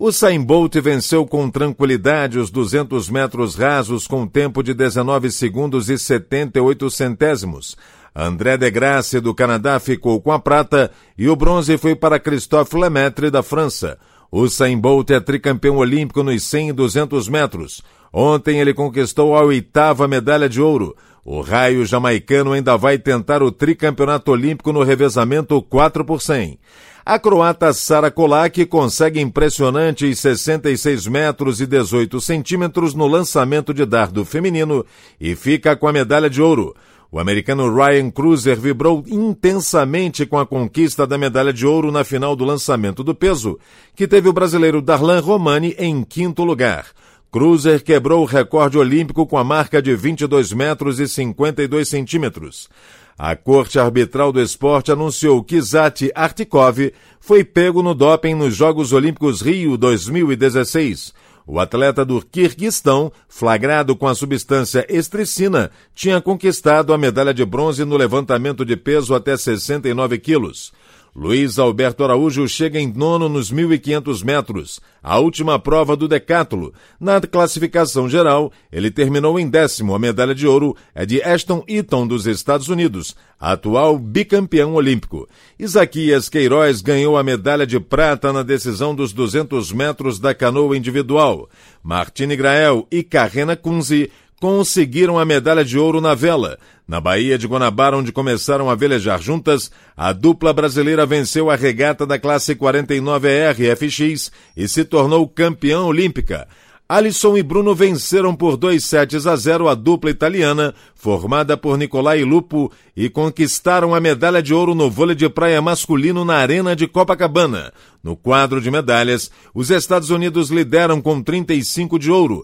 Usain Bolt venceu com tranquilidade os 200 metros rasos com tempo de 19 segundos e 78 centésimos. André de Grasse, do Canadá, ficou com a prata e o bronze foi para Christophe Lemaitre, da França. Usain Bolt é tricampeão olímpico nos 100 e 200 metros. Ontem ele conquistou a 8ª medalha de ouro. O raio jamaicano ainda vai tentar o tricampeonato olímpico no revezamento 4x100. A croata Sara Kolak consegue impressionantes 66 metros e 18 centímetros no lançamento de dardo feminino e fica com a medalha de ouro. O americano Ryan Cruiser vibrou intensamente com a conquista da medalha de ouro na final do lançamento do peso, que teve o brasileiro Darlan Romani em 5º lugar. Cruiser quebrou o recorde olímpico com a marca de 22 metros e 52 centímetros. A Corte Arbitral do Esporte anunciou que Zati Artikov foi pego no doping nos Jogos Olímpicos Rio 2016. O atleta do Quirguistão, flagrado com a substância estricina, tinha conquistado a medalha de bronze no levantamento de peso até 69 quilos. Luiz Alberto Araújo chega em 9º nos 1.500 metros, a última prova do decátulo. Na classificação geral, ele terminou em 10º. A medalha de ouro é de Ashton Eaton, dos Estados Unidos, atual bicampeão olímpico. Isaquias Queiroz ganhou a medalha de prata na decisão dos 200 metros da canoa individual. Martine Grael e Carrena Kunze conseguiram a medalha de ouro na vela. Na Baía de Guanabara, onde começaram a velejar juntas, a dupla brasileira venceu a regata da classe 49ER FX e se tornou campeã olímpica. Alisson e Bruno venceram por 2-0 a dupla italiana, formada por Nicolai Lupo, e conquistaram a medalha de ouro no vôlei de praia masculino na Arena de Copacabana. No quadro de medalhas, os Estados Unidos lideram com 35 de ouro,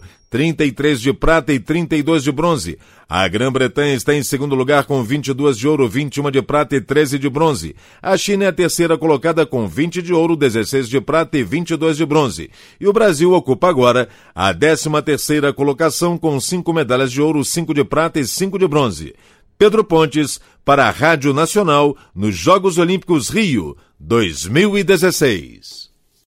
33 de prata e 32 de bronze. A Grã-Bretanha está em segundo lugar com 22 de ouro, 21 de prata e 13 de bronze. A China é a terceira colocada com 20 de ouro, 16 de prata e 22 de bronze. E o Brasil ocupa agora a 13ª colocação com 5 medalhas de ouro, 5 de prata e 5 de bronze. Pedro Pontes, para a Rádio Nacional, nos Jogos Olímpicos Rio 2016.